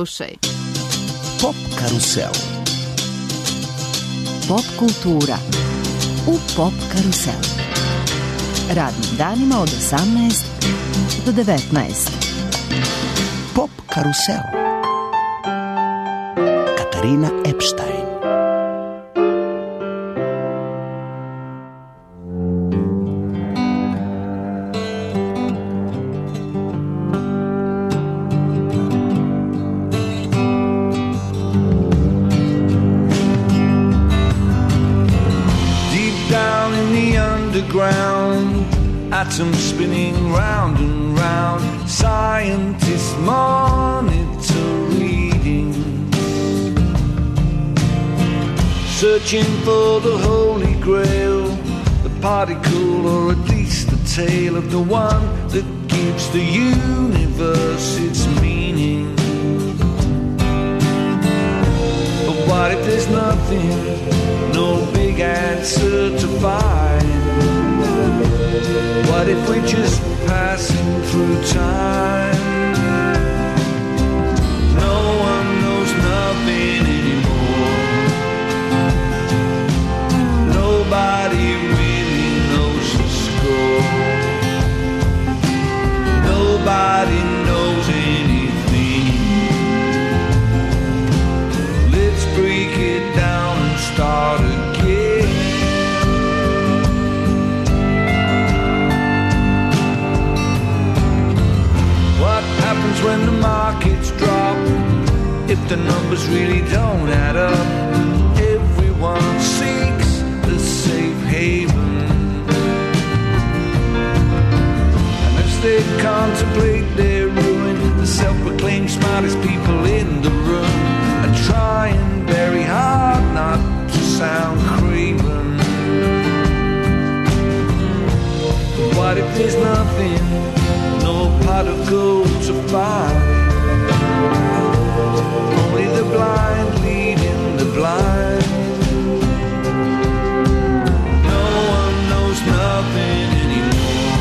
slušaj. Pop karusel. Pop kultura u Pop karusel. Radnim danima od 18 do 19. Pop karusel. Katarina Epstein. Atoms spinning round and round, scientists monitor readings, searching for the holy grail, the particle or at least the tale of the one that gives the universe its meaning. But what if there's nothing, no big answer to find? What if we're just passing through time? No one knows nothing anymore. Nobody really knows the score. Nobody knows anything. Let's break it down and start again. Happens when the markets drop, if the numbers really don't add up. Everyone seeks the safe haven, and as they contemplate their ruin, the self-proclaimed smartest people in the room are trying very hard not to sound craven. What if there's nothing, no pot of gold to find? Only the blind leading the blind. No one knows nothing anymore.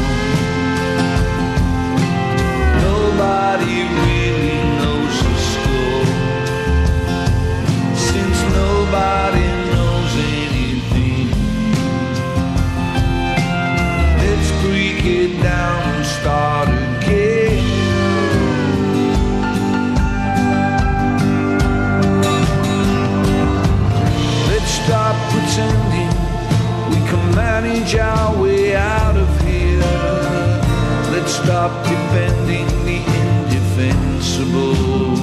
Nobody really knows the score, since nobody knows anything. Let's break it down and start again. Let's stop pretending we can manage our way out of here. Let's stop defending the indefensible.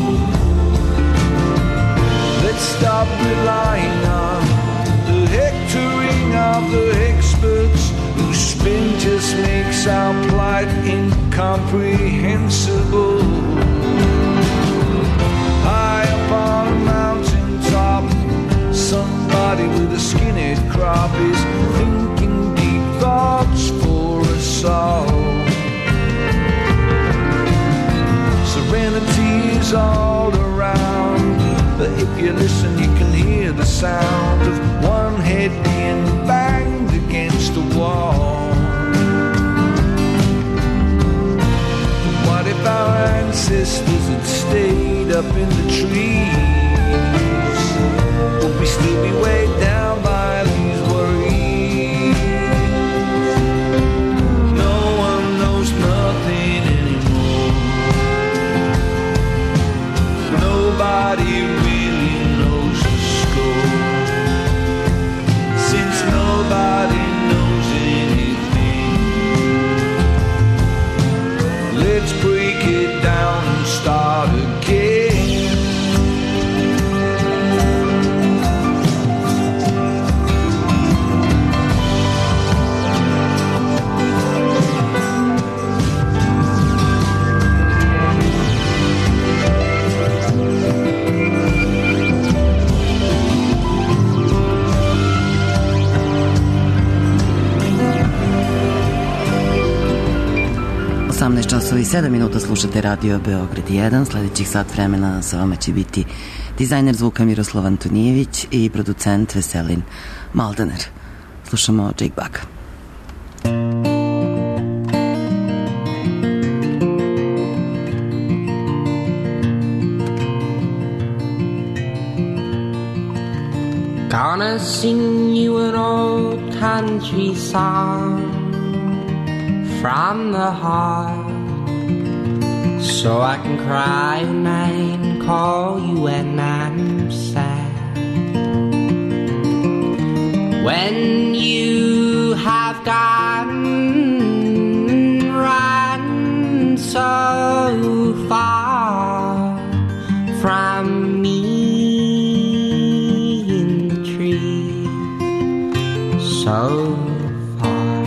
Let's stop relying on the hectoring of the experts whose spin just makes our plight incomprehensible. High up on a mountain top, somebody with a skinhead crop is thinking deep thoughts for us all. Serenity is all around, but if you listen you can hear the sound of one head being banged against the wall. What if our ancestors had stayed up in the trees? Would we still be weighed down by these worries? No one knows nothing anymore. Nobody really knows the score, since nobody knows anything. Let's break it down and start again. Časovi 7 minuta slušate Radio Beograd 1. Sledećih sat vremena sa vama će biti dizajner zvuka Miroslav Antonijević i producent Veselin Maldaner. Slušamo Jake Bugg. Gonna sing you an old country song from the heart, so I can cry your name and call you when I'm sad. When you have gone, run so far from me in the tree, so far.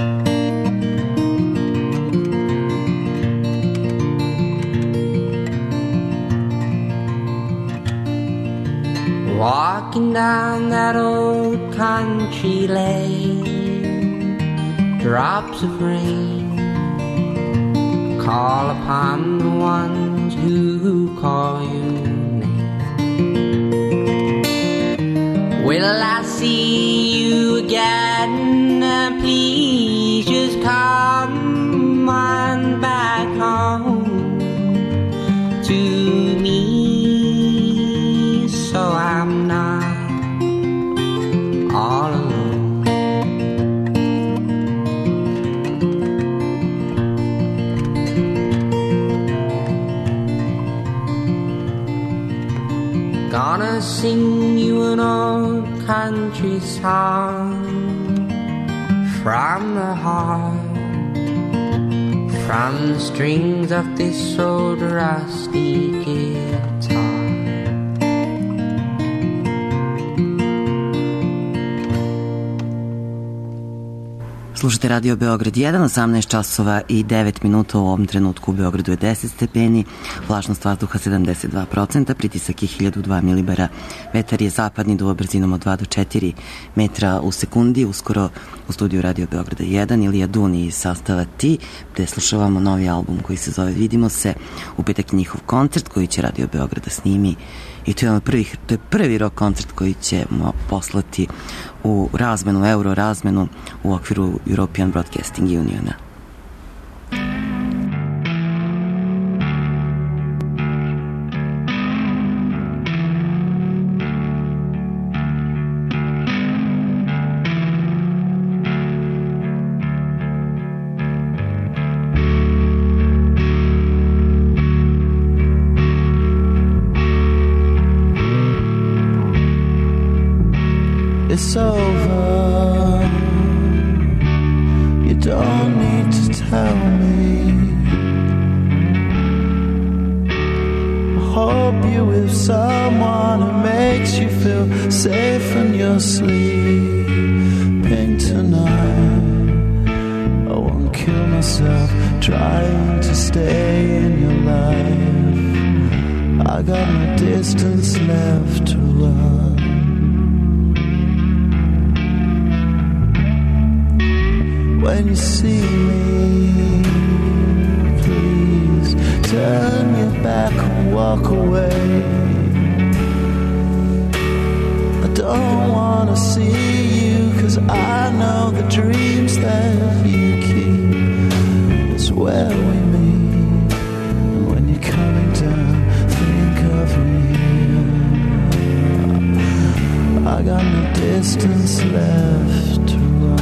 Walking down that old country lane, drops of rain call upon the ones who call you name. Will I see you again? Please just come on back home to me, so I'm not all alone. Gonna sing you an old country song from the heart, from the strings of this old rusty guitar. Slušate Radio Beograd 1, 18 časova i 9 minuta. U ovom trenutku u Beogradu je 10 stepeni, vlažnost vazduha 72%, pritisak je 1002 milibara, vetar je zapadni, duva brzinom od 2 do 4 metra u sekundi. Uskoro u studiju Radio Beograda 1 Ilija Duni iz sastava Ti, gde slušavamo novi album koji se zove Vidimo se. U petak njihov koncert koji će Radio Beograda snimi, i to je prvi rock koncert koji ćemo poslati u razmenu, euro razmenu u okviru European Broadcasting Uniona. It's over. You don't need to tell me. I hope you're with someone who makes you feel safe when you're sleeping tonight. I won't kill myself trying to stay in your life. I got no distance left to run. When you see me, please turn your back and walk away. I don't wanna see you, 'cause I know the dreams that you keep is where we meet. And when you're coming down, think of me. I got no distance left to run.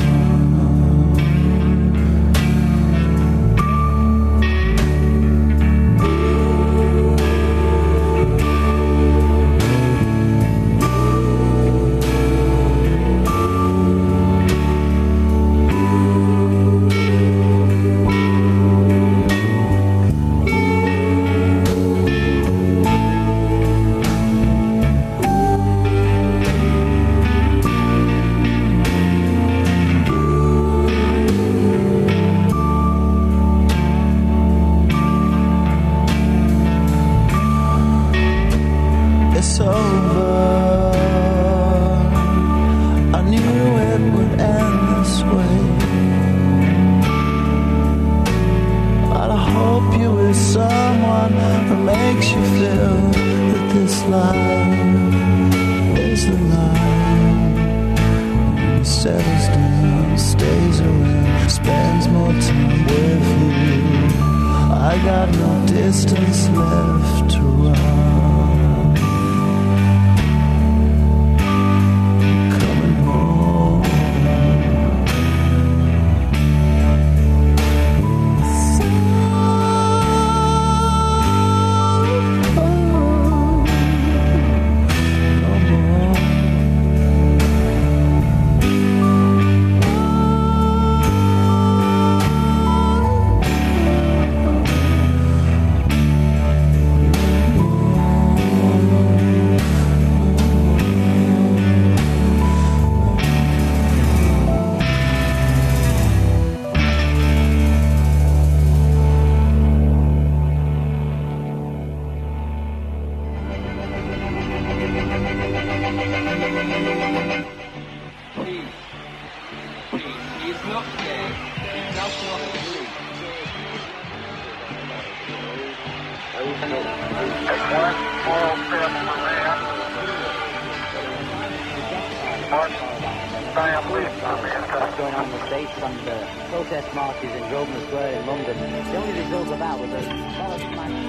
Going on in the States from the protest marches in Grosvenor Square in London. The only result of that was a solid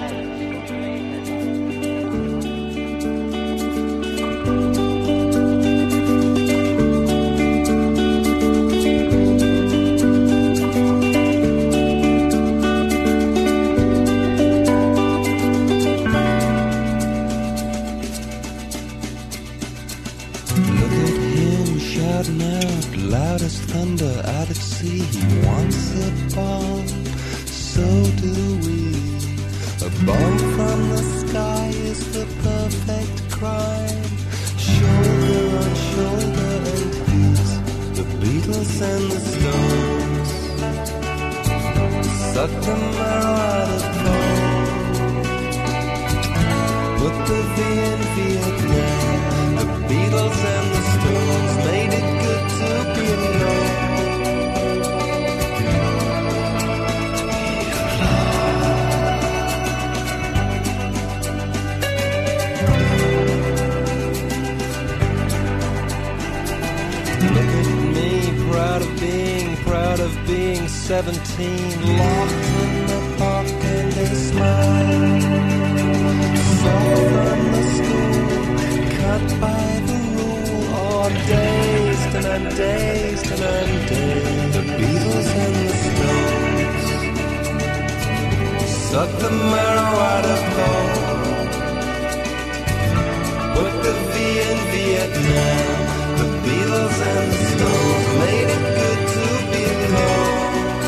loud as thunder out at sea. He wants a bomb, so do we. A bomb from the sky is the perfect crime. Shoulder on shoulder and he's the Beatles and the Stones. Suck the marrow out of bone. Put the V in Vietnam. The Beatles and the Stones made it good to be alone. Look at me, proud of being 17, locked in the park and they smile. Saw from the school, cut by the rule, or dazed and I'm dazed and I'm dazed. The Beatles and the Stones suck the marrow out of gold. Put the V in Vietnam. The Beatles and the Stones made it good to be alone.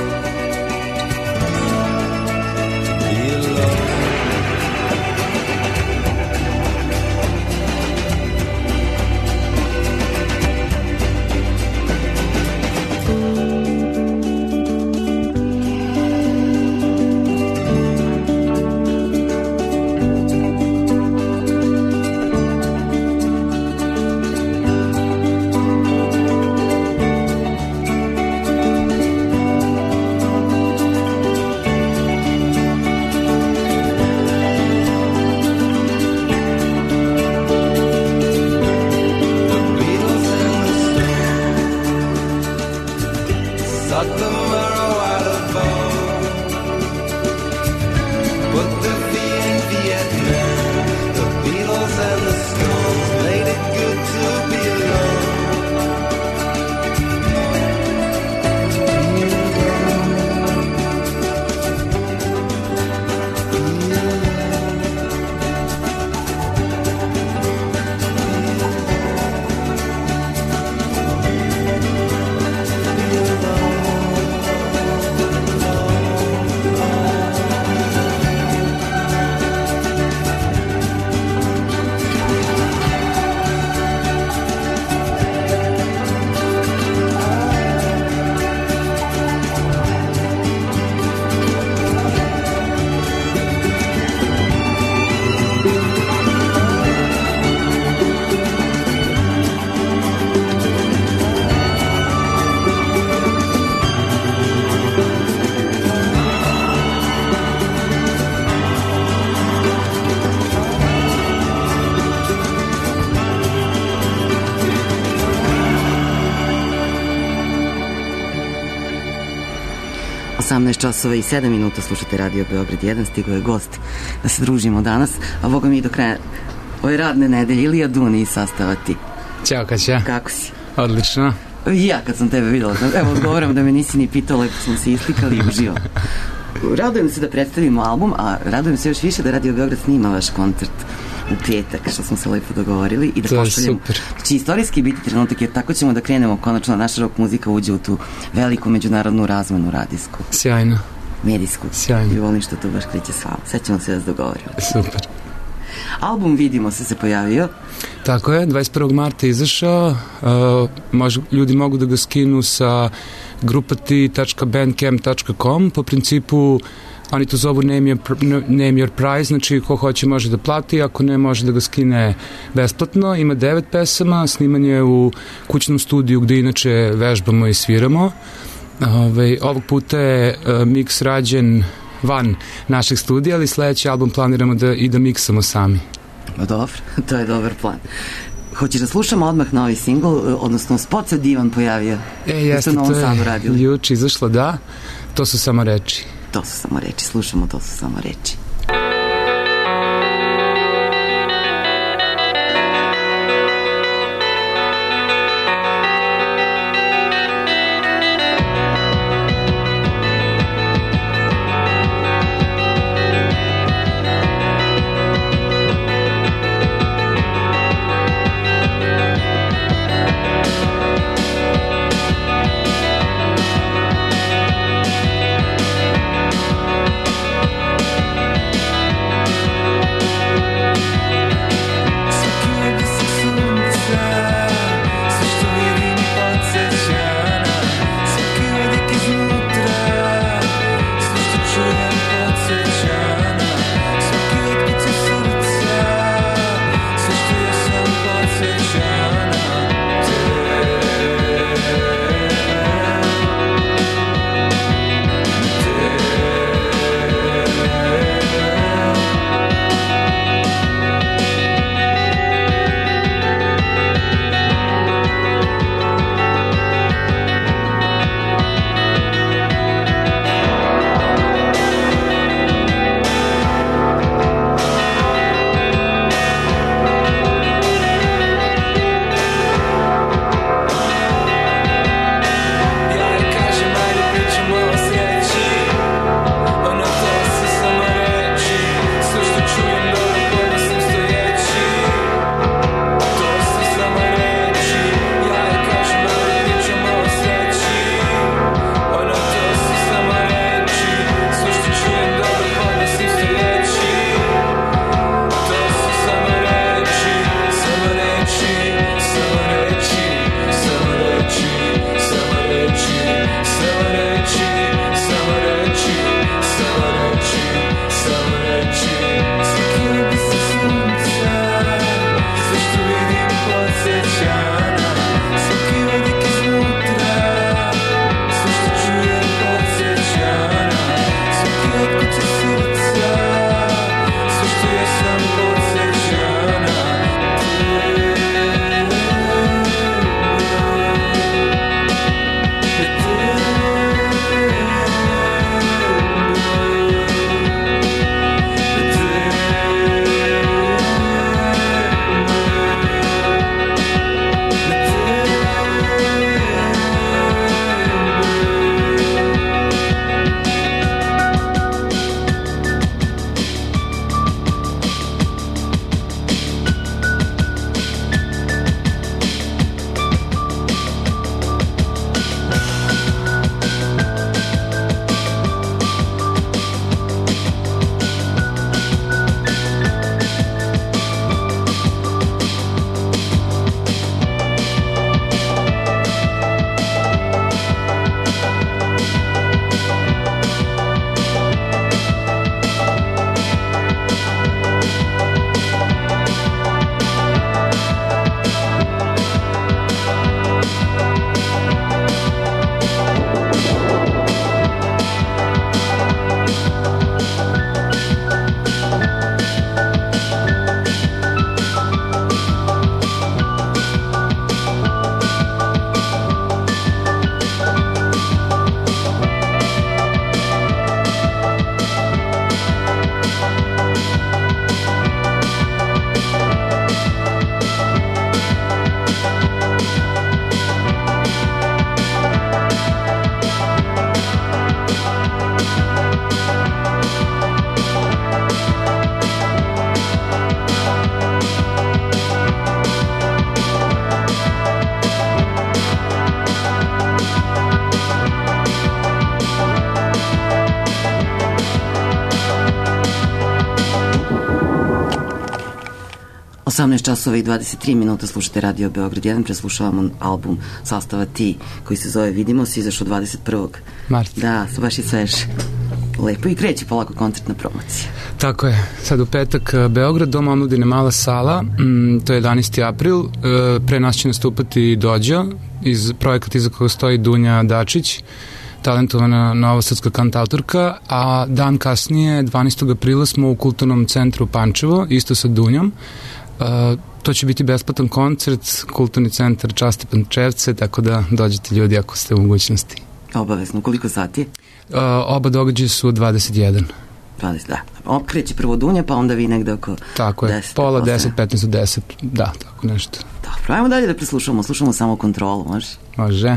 Be alone. Časova i 7 minuta slušate Radio Beograd 1, stigao je gost da se družimo danas, a boga mi do kraja ove radne nedelje, Ilija Duni iz sastava Ti. Ćao Kaća. Kako si? Odlično. Ja kad sam tebe videla, evo odgovoram da me nisi ni pitao, lepo smo se islikali i uživo. Radujem se da predstavimo album, a radujem se još više da Radio Beograd snima vaš koncert u petak, što smo se lepo dogovorili i da pošaljemo. Znači, istorijski biti trenutak, jer tako ćemo da krenemo, konačno naša rock muzika uđe u tu veliku međunarodnu razmenu radijsku. Sjajno. Medijsku. Sjajno. I volim što to baš kreće s vama. Sad ćemo se da dogovorimo. Super. Album Vidimo se pojavio. Tako je, 21. marta izašao. Ljudi mogu da ga skinu sa grupati.bandcamp.com po principu oni to zovu name your prize, znači ko hoće može da plati, ako ne može da ga skine besplatno. Ima 9 pesama, snimanje u kućnom studiju gde inače vežbamo i sviramo. Ovog puta je miks rađen van našeg studija, ali sledeći album planiramo da miksamo sami. Dobro, to je dobar plan. Hoćeš da slušamo odmah novi singl, odnosno spot se Divan pojavio? Jeste, to je juče izašlo, da. To su samo reči. To su samo reči, slušamo To su samo reči. časova i 23 minuta slušate Radio Beograd 1, preslušavamo album sastava Ti koji se zove Vidimo se, izašao 21. marta. Da, baš je svež. Lepo i kreće polako koncertna promocija. Tako je, sad u petak Beograd, Dom omladine Mala sala, to je 11. april, pre nas će nastupati Dođa, projekat iza koga stoji Dunja Dačić, talentovana novosadska kantautorka, a dan kasnije, 12. aprila, smo u Kulturnom centru Pančevo, isto sa Dunjom. To će biti besplatan koncert, Kulturni centar Časti Pančevce, tako da dođete ljudi ako ste u mogućnosti. Obavezno. Koliko sati? Oba događaja su 21. 20, da. Kreće prvo Dunja, pa onda vi negde oko 10. Tako je, pola 10, 15 do 10, da, tako nešto. Dobro, ajmo dalje da preslušamo, slušamo samo Kontrolu, može? Može.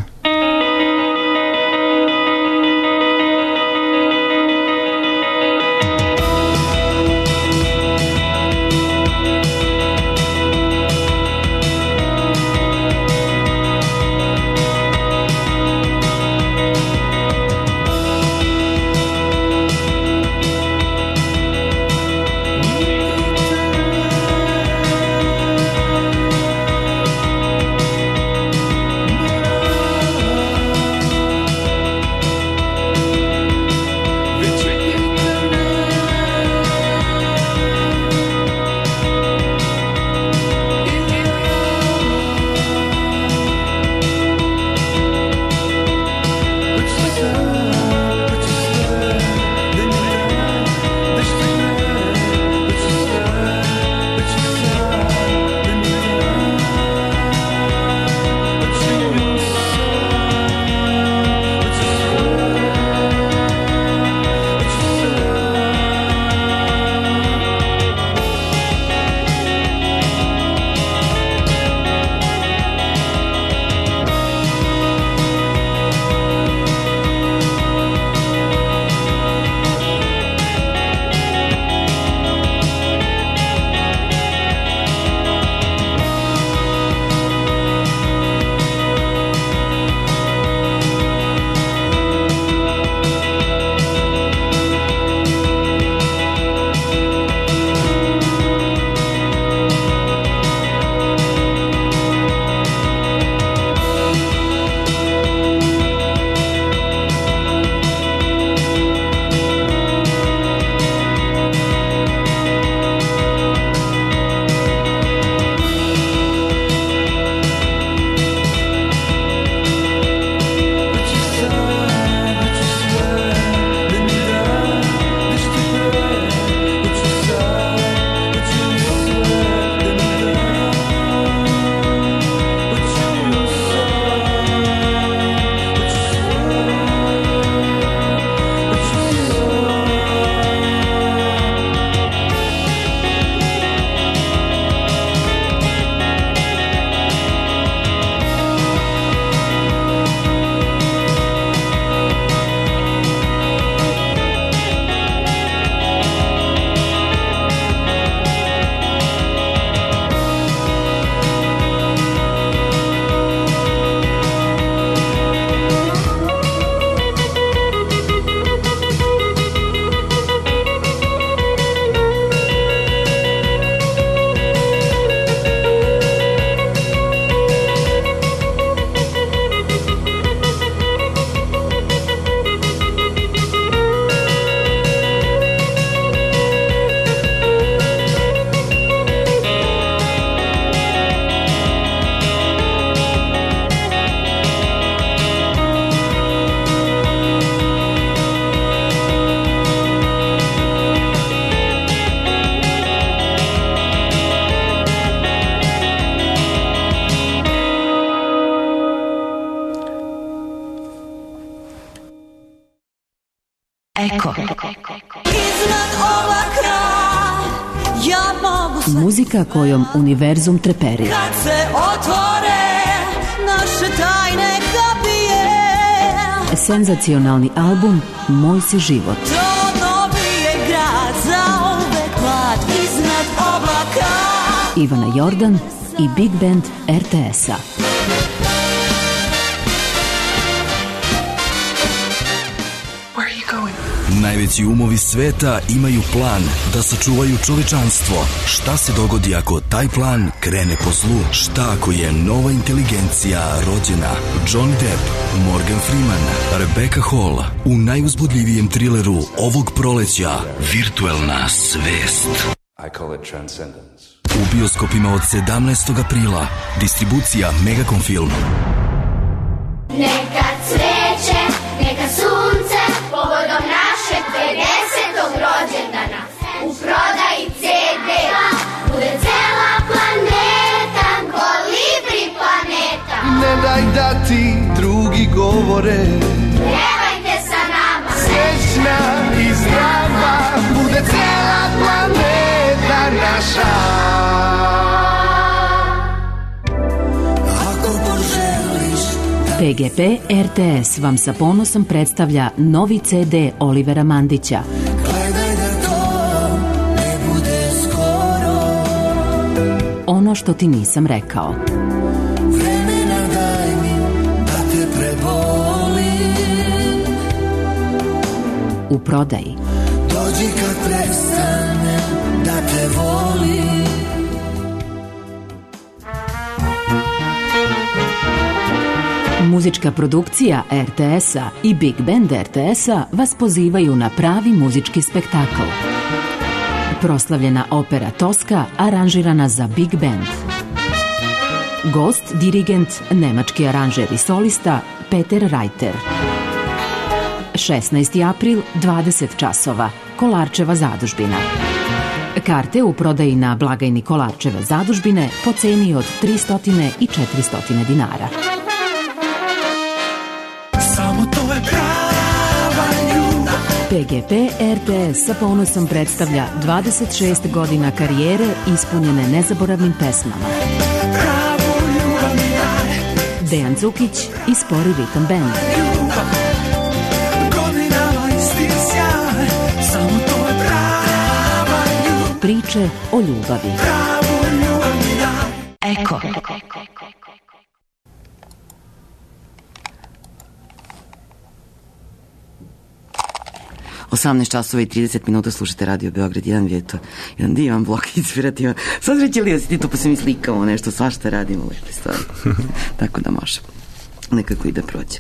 Eko. Muzika kojom univerzum treperi. Kad se otvore naše tajne kapije. Senzacionalni album Moj si život. To dobije grad za uvek glad iznad oblaka. Ivana Jordan i Big Band RTS-a. Najveći umovi sveta imaju plan da sačuvaju čovečanstvo. Šta se dogodi ako taj plan krene po zlu? Šta ako je nova inteligencija rođena? Johnny Depp, Morgan Freeman, Rebecca Hall u najuzbudljivijem trileru ovog proleća Virtuelna svest. I call it transcendence. U bioskopima od 17. aprila. Distribucija Megacom Film. Neka cveće, neka PGP RTS vam sa ponosom predstavlja novi CD Olivera Mandića. Gledaj da to ne bude skoro. Ono što ti nisam rekao. Vremena daj mi da te prebolim. U prodaji. Dođi kad prestane da te volim. Muzička produkcija RTS-a i Big Band RTS-a vas pozivaju na pravi muzički spektakl. Proslavljena opera Toska aranžirana za Big Band. Gost, dirigent, nemački aranžer i solista Peter Reiter. 16. april, 20 časova, Kolarčeva zadužbina. Karte u prodaji na blagajni Kolarčeve zadužbine po ceni od 300 i 400 dinara. Samo to je prava ljubav. PGP RTS sa ponosom predstavlja 26 godina karijere ispunjene nezaboravnim pesmama. Pravu ljubav mi daj. Dejan Cukić i Spori Ritam Band. Godinama isti sjaj. Samo to je prava ljubav. Priče o ljubavi. Pravu ljubav mi daj. Eko. 18 časova i 30 minuta slušate Radio Beograd 1, je to jedan divan blok inspirativan. Sazrećeli da si ti to pa se mi slikamo nešto, svašta radimo lepe stvari. Tako da može. Nekako i da prođe.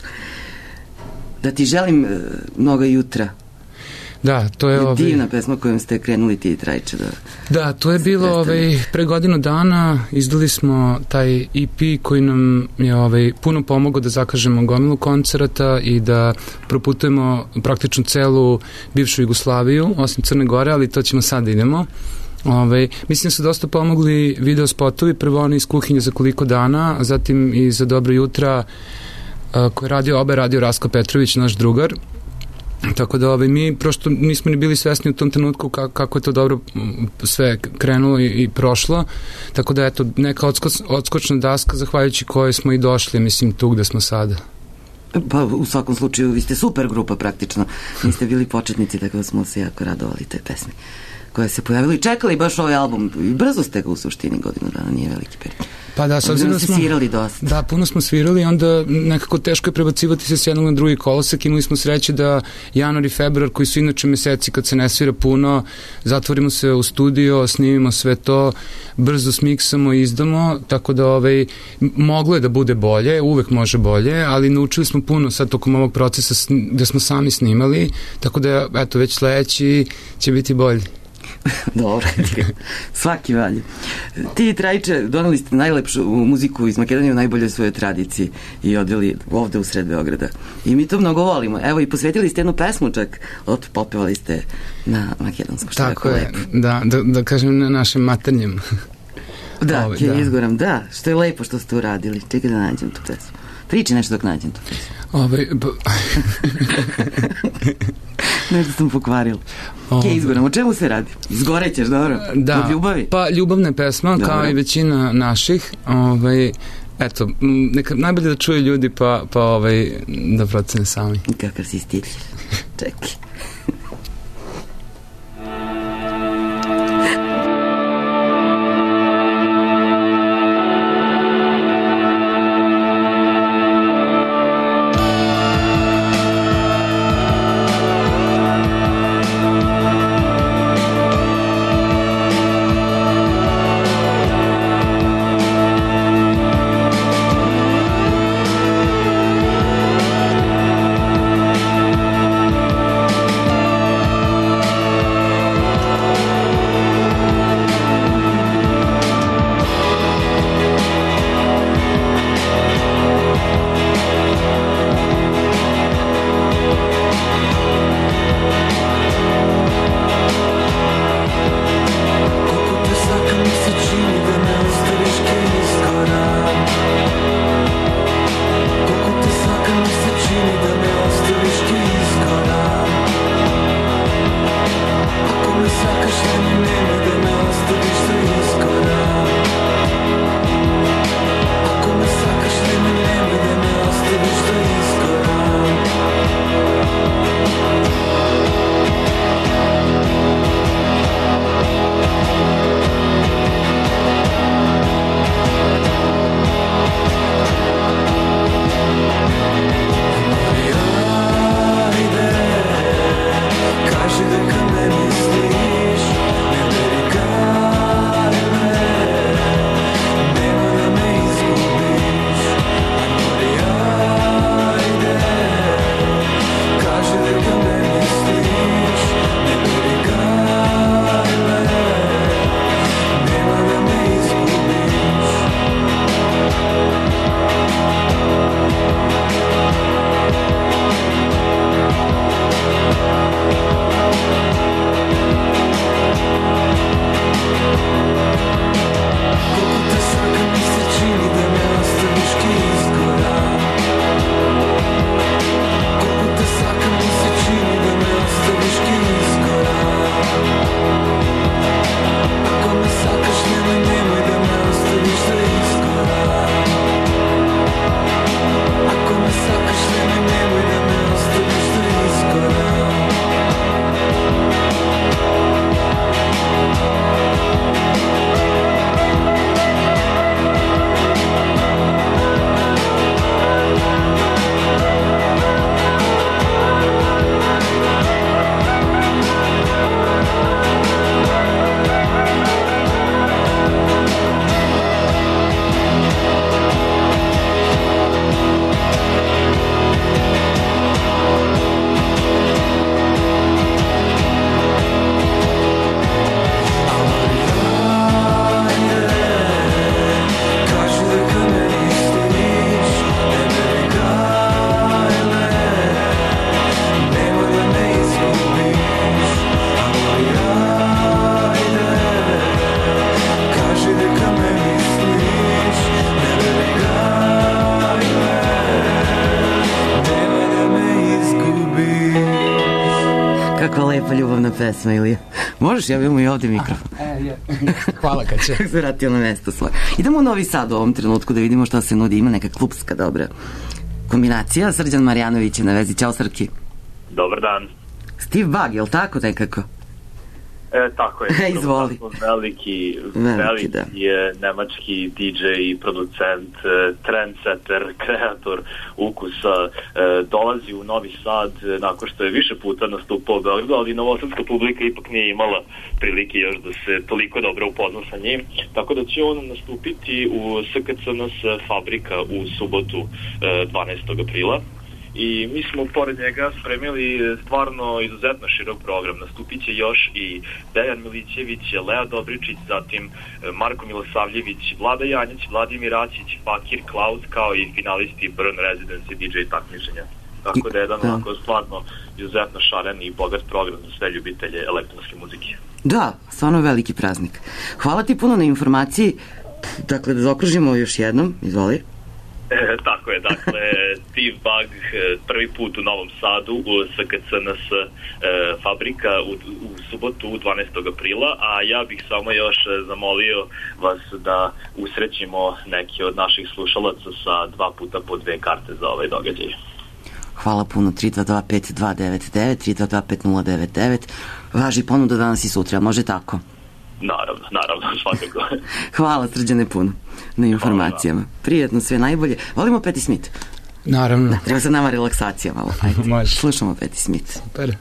Da ti želim mnogo jutra. Da, to je divna pesma kojom ste krenuli ti i Trajče da, to je bilo pre godinu dana izdali smo taj EP koji nam je puno pomogao da zakažemo gomilu koncerata i da proputujemo praktično celu bivšu Jugoslaviju, osim Crne Gore, ali to ćemo sad idemo. Mislim da su dosta pomogli video spotovi, prvo oni iz kuhinje za koliko dana, a zatim i za Dobro jutra koje radio Rasko Petrović, naš drugar. Tako da mi prosto nismo ni bili svesni u tom trenutku kako je to dobro sve krenulo i prošlo, tako da eto neka odskočna daska zahvaljujući kojoj smo i došli, mislim tu gde smo sada. Pa u svakom slučaju vi ste super grupa praktično, niste bili početnici, tako da smo se jako radovali te pesme koje se pojavili i čekali baš ovaj album i brzo ste ga u suštini godinu dana, nije veliki period. Pa da, s obzirom da smo svirali dosta. Da, puno smo svirali i onda nekako teško je prebacivati se s jednog na drugi kolosek. Imali smo sreće da januar i februar, koji su inače meseci kad se ne svira puno, zatvorimo se u studio, snimimo sve to, brzo smiksamo i izdamo, tako da moglo je da bude bolje, uvek može bolje, ali naučili smo puno sad tokom ovog procesa da smo sami snimali, tako da eto već sledeći će biti bolji. Dobro, svaki valje. Ti i Trajče donali ste najlepšu muziku iz Makedonije u najboljoj svojoj tradiciji i odveli ovde u sred Beograda. I mi to mnogo volimo. Evo i posvetili ste jednu pesmu čak, popevali ste na makedonskom. Tako je, da kažem na našem maternjem. Da, izgoram, da, što je lepo što ste uradili. Čekaj da nađem tu pesmu. Priči nešto dok nađem tu pesmu. Nešto sam pokvarila. Izgoram, o čemu se radi? Izgorećeš, dobro? Da, od ljubavi? Pa ljubavna pesma, dobro, kao i većina naših. Eto, najbolje da čuje ljudi, pa da procene sami. Kakav si stilj. Čekaj. Kakva lepa ljubavna pesma, Ilija. Možeš, ja imamo i ovde mikrofon. Hvala kad će. Kako se vratio na mesto svoje. Idemo u Novi Sad u ovom trenutku da vidimo šta se nudi. Ima neka klubska dobra kombinacija. Srđan Marjanović je na vezi. Ćao, Srki. Dobar dan. Steve Bug, je li tako nekako? Tako je. Izvoli. Veliki je nemački DJ i producent, trendsetter, kreator ukusa. Dolazi u Novi Sad nakon što je više puta nastupao u Beogradu, ali novosadska publika ipak nije imala prilike još da se toliko dobro upozna sa njim. Tako da će on nastupiti u SKCNS Fabrika u subotu 12. aprila. I mi smo pored njega spremili stvarno izuzetno širok program. Nastupit će još i Dejan Milićević, Lea Dobričić, zatim Marko Milosavljević, Vlada Janjić, Vladimir Račić, Fakir Klaus, kao i finalisti Burn Residency DJ takmičenja. Tako da je jedan onako stvarno izuzetno šaren i bogat program za sve ljubitelje elektronske muzike. Da, stvarno veliki praznik. Hvala ti puno na informaciji. Dakle, da zaokružimo još jednom, izvoli. Tako je, dakle, Steve Bug prvi put u Novom Sadu u SKCNS Fabrika u subotu 12. aprila, a ja bih samo još zamolio vas da usrećimo neki od naših slušalaca sa 2 puta po 2 karte za ovaj događaj. Hvala puno, 3225299, 3225099. Važi ponuda danas i sutra, može tako? Naravno, svakako. Hvala, Srđane, puno na informacijama. Prijetno, sve najbolje. Volimo Patti Smith? Naravno. Da, treba sad nama relaksacija malo. Ajde, može. Slušamo Patti Smith. Super.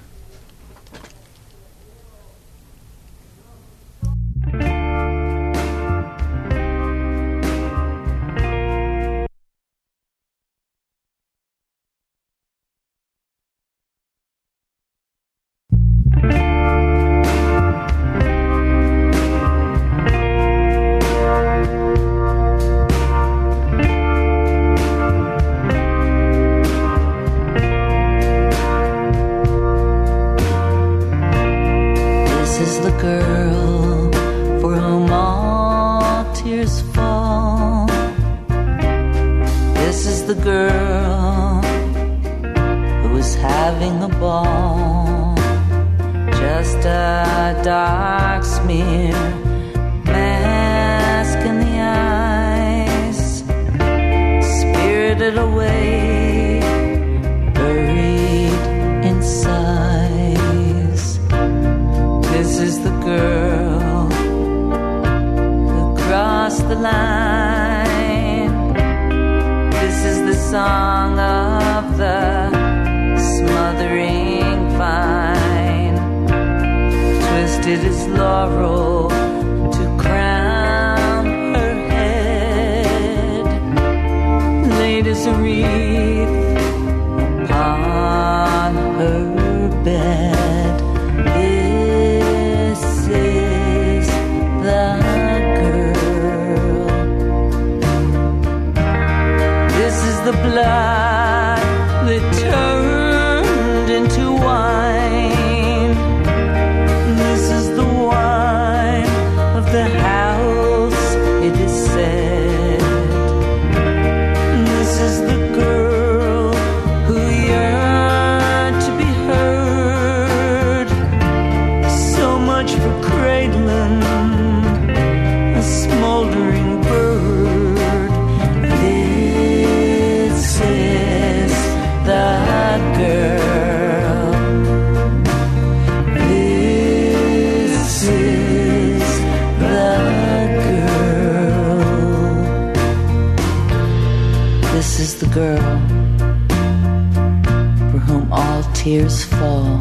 Tears fall.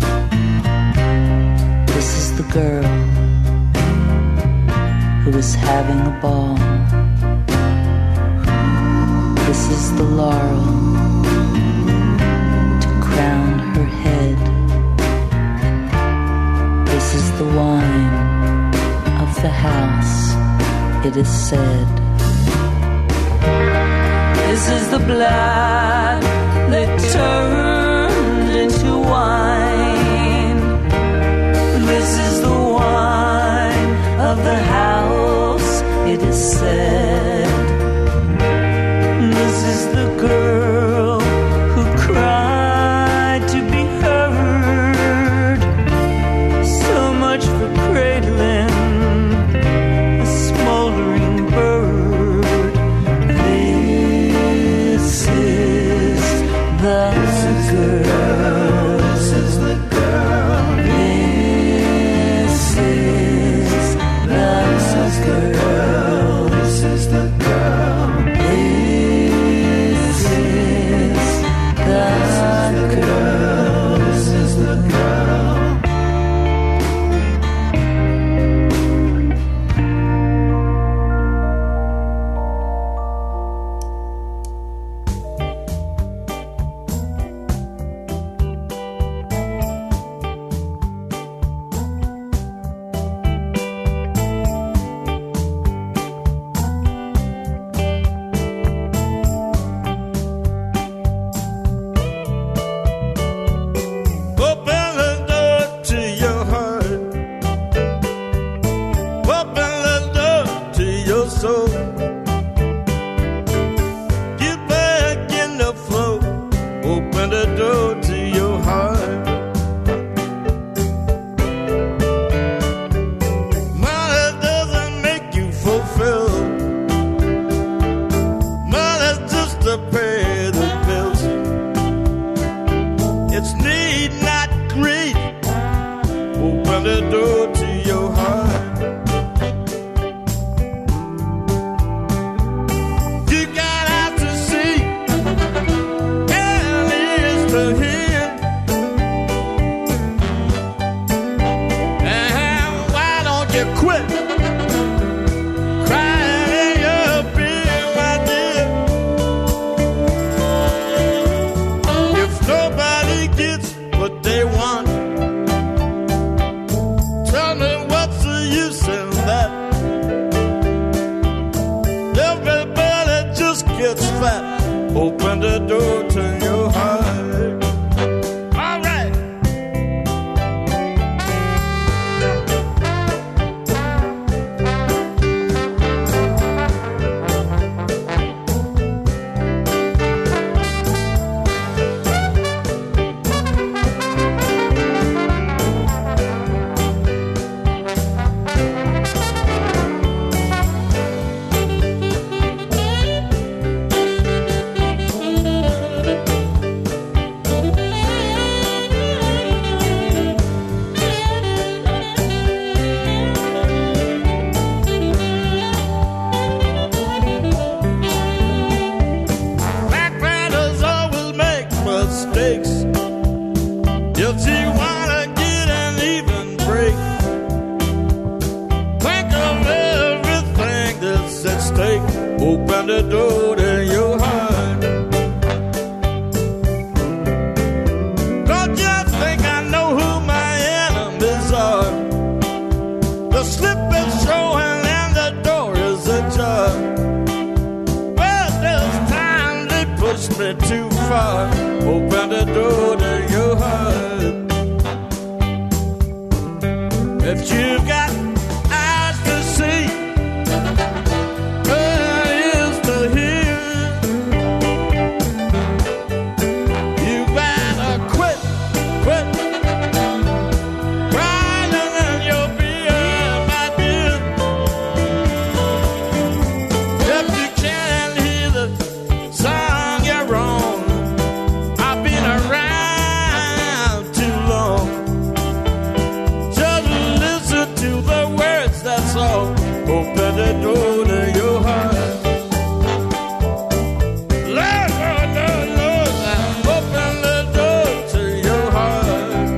This is the girl who is having a ball. This is the laurel to crown her head. This is the wine of the house, it is said. This is the blood that turned into wine. This is the wine of the house, it is said. This is the girl who cried to be heard. quit crying in your beer, my dear. If nobody gets what they want, tell me what's the use in that? Everybody just gets fat. Open the door to your heart. Open the door to your heart. Don't you think I know who my enemies are? The slip is showing and the door is ajar. Well, there's time they pushed me too far. Open the door to your heart. If you've got eyes to see, open the door to your heart. Lord, Lord, Lord, Lord, open the door to your heart.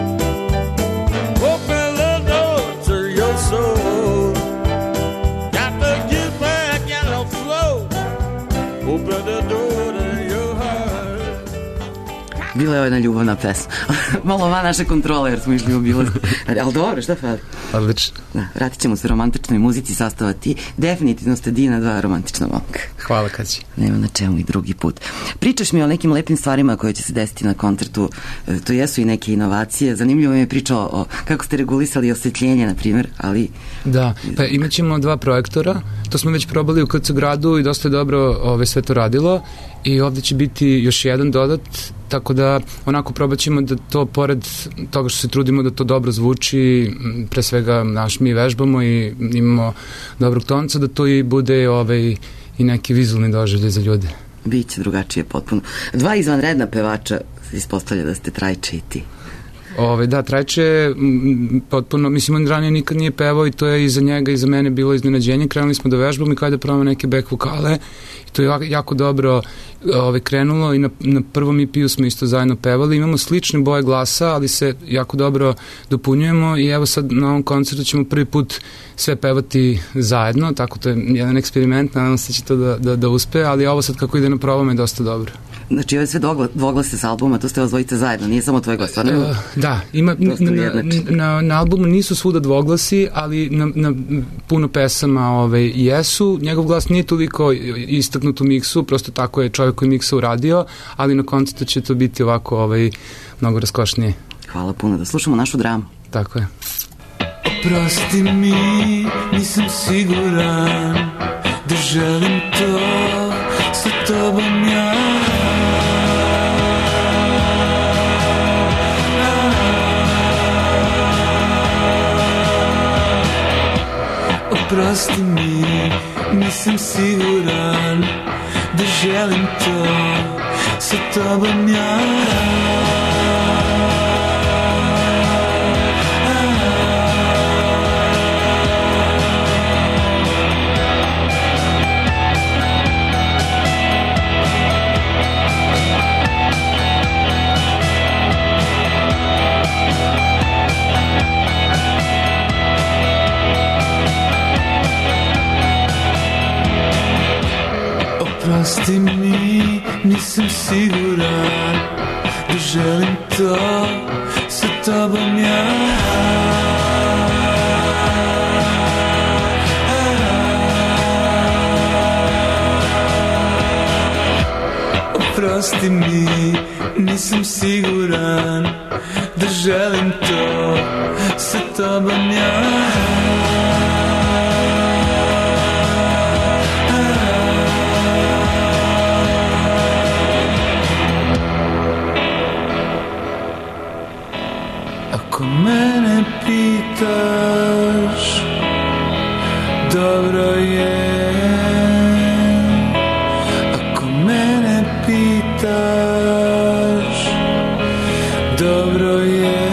Open the door to your soul. Got to get back in the flow. Open the door to your heart. Bila je jedna ljubavna pesma. Malo van naše kontrole jer smo išli u bilo. Ali dobro, šta fali? Odlično. Da, vratit ćemo se romantičnoj muzici, sastava ti. Definitivno ste Dina, dva romantična momka. Hvala, Kaći. Nema na čemu i drugi put. Pričaš mi o nekim lepim stvarima koje će se desiti na koncertu. To jesu i neke inovacije. Zanimljivo mi je pričao o kako ste regulisali osvetljenje, na primjer, ali... Da, pa imat ćemo 2 projektora. To smo već probali u KC gradu i dosta je dobro sve to radilo. I ovde će biti još jedan dodat, tako da onako probat ćemo da to, pored toga što se trudimo da to dobro zvuči, pre svega mi vežbamo i imamo dobrog tonca, da to i bude i neki vizualni doživljaj za ljude. Biće drugačije potpuno. 2 izvanredna pevača ispostavlja da ste Trajče i ti. Da, Trajče potpuno, mislim, on ranije nikad nije pevao i to je i za njega i za mene bilo iznenađenje. Krenuli smo da vežbamo i kada da probamo neke back vokale i to je jako dobro krenulo i na prvom EP-u smo isto zajedno pevali. Imamo slične boje glasa, ali se jako dobro dopunjujemo i evo sad na ovom koncertu ćemo prvi put sve pevati zajedno, tako to je jedan eksperiment, nadam se će to da uspe, ali ovo sad kako ide na probama je dosta dobro. Znači, ove sve dvoglase s albuma, to ste vas dvojice zajedno, nije samo tvoj glas, stvarno? Da, na albumu nisu svuda dvoglasi, ali na puno pesama jesu. Njegov glas nije toliko istaknut u miksu, prosto tako je čovjek koji miksa uradio, ali na koncertu će to biti ovako mnogo raskošnije. Hvala puno, da slušamo našu dramu. Tako je. Oprosti mi, nisam siguran da želim to sa tobom ja. Oprosti mi, nisam siguran da želim to sa tobom ja. Oprosti mi, nisam siguran da želim to sa tobom ja. Oprosti mi, nisam siguran da želim to sa tobom ja. Ako mene pitaš, dobro je. Ako mene pitaš, dobro je.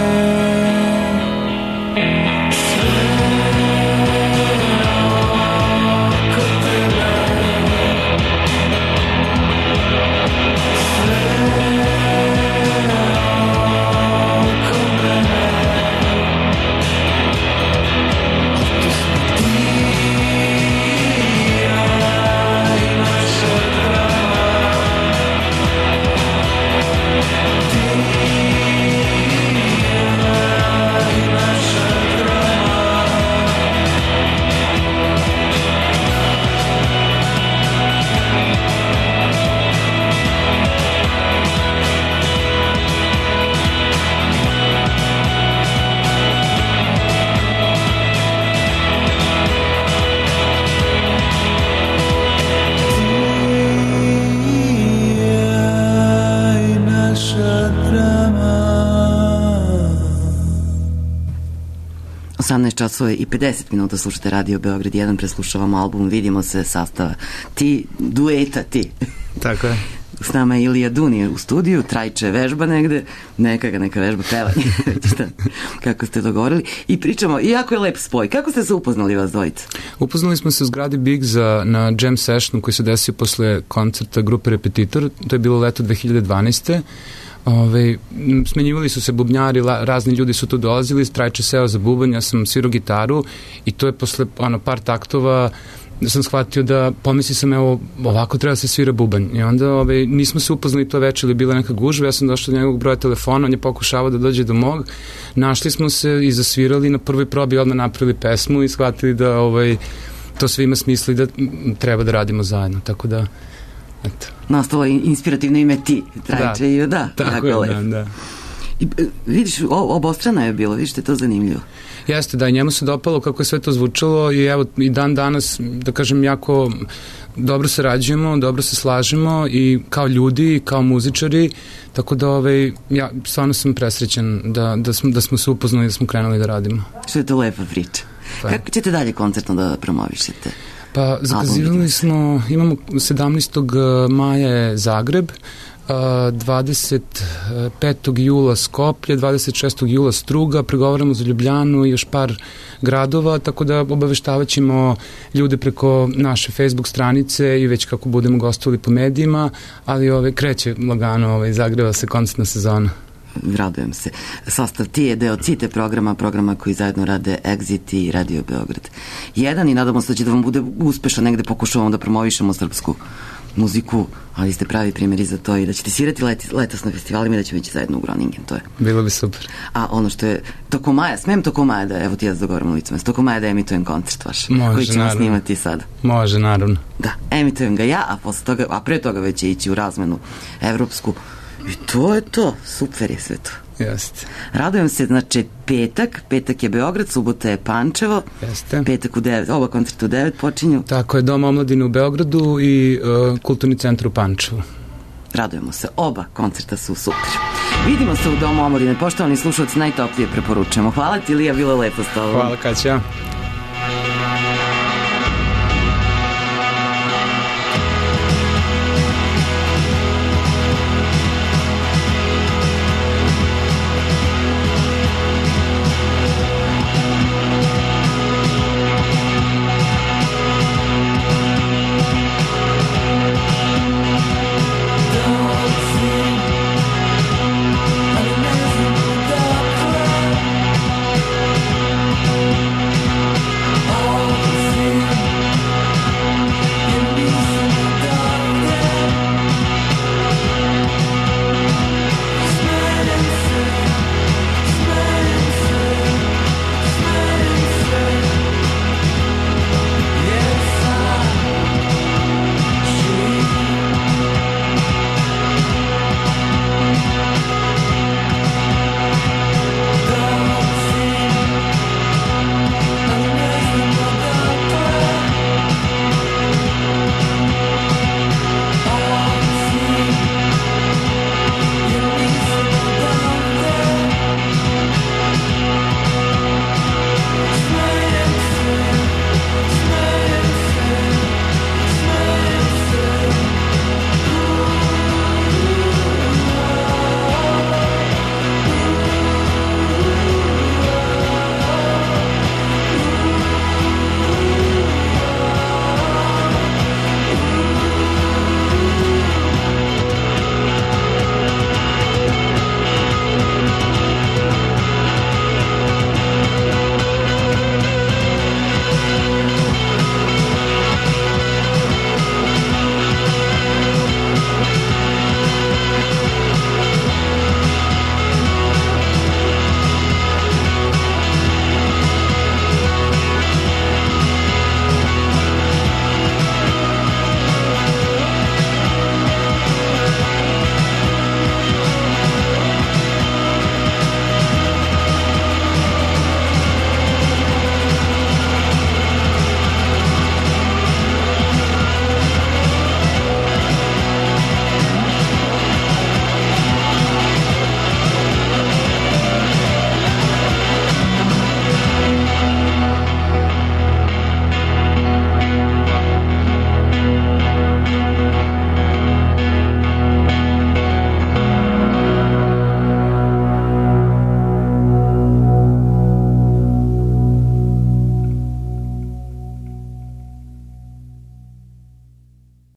Časova i 50 minuta slušate Radio Beograd 1, preslušavamo album Vidimo se, sastava ti, dueta ti. Tako je. S nama je Ilija Duni u studiju, Trajče vežba negde, neka vežba pevanje, kako ste dogovorili. I pričamo, iako je lep spoj, kako ste se upoznali vas dvojica? Upoznali smo se u zgradi Bigza na jam sessionu koji se desio posle koncerta grupe Repetitor, to je bilo leto 2012. Smenjivali su se bubnjari, razni ljudi su tu dolazili, Trajče seo za bubanj, ja sam svirao gitaru i to je posle par taktova da sam shvatio da pomisli sam, evo, ovako treba se svira bubanj. I onda nismo se upoznali to večer, ili bila neka gužva, ja sam došao do njegovog broja telefona, on je pokušavao da dođe do mog, našli smo se i zasvirali, na prvoj probi odmah napravili pesmu i shvatili da to sve ima smisla i da treba da radimo zajedno, tako da eto. Nastalo je inspirativno ime ti, Trajče, i da, tako je, da. I, vidiš, obostrana je bilo, vidiš, te to zanimljivo. Jeste, da, i njemu se dopalo kako je sve to zvučalo i evo, i dan danas, da kažem, jako dobro sarađujemo, dobro se slažemo i kao ljudi, i kao muzičari, tako da ja stvarno sam presrećen da smo se upoznali i da smo krenuli da radimo. Što je to lepa priča. Kako ćete dalje koncertno da promovišete? Pa zakazivali smo, imamo 17. maja je Zagreb, 25. jula Skoplje, 26. jula Struga, pregovaramo za Ljubljanu i još par gradova, tako da obaveštavat ćemo ljude preko naše Facebook stranice i već kako budemo gostovali po medijima, ali kreće lagano, Zagreba se koncertna sezona. Radujem se. Sastav ti je deo CITE programa koji zajedno rade Exit i Radio Beograd 1 i nadamo se da će da vam bude uspešno, negde pokušavamo da promovišemo srpsku muziku, ali ste pravi primjeri za to i da ćete svirati letos na festivalima i da ćemo ići zajedno u Groningen, to je. Bilo bi super. A ono što je tokom maja, smem tokom maja da, evo ti ja da dogovorim licom, tokom maja da emitujem koncert vaš, koji ćemo snimati sada. Može, naravno. Da, emitujem ga ja, a pre toga već će ići u razmenu evropsku i to je to, super je sve to. Jeste. Radujem se, znači petak je Beograd, subota je Pančevo. Jeste. Petak u 9, oba koncerta u 9 počinju. Tako je, Dom omladine u Beogradu i Kulturni centar u Pančevu. Radujemo se, oba koncerta su super. Vidimo se u Domu omladine, poštovani slušalci, najtoplije preporučujemo. Hvala ti, Ilija, bilo lepo s tobom. Hvala, Kaća.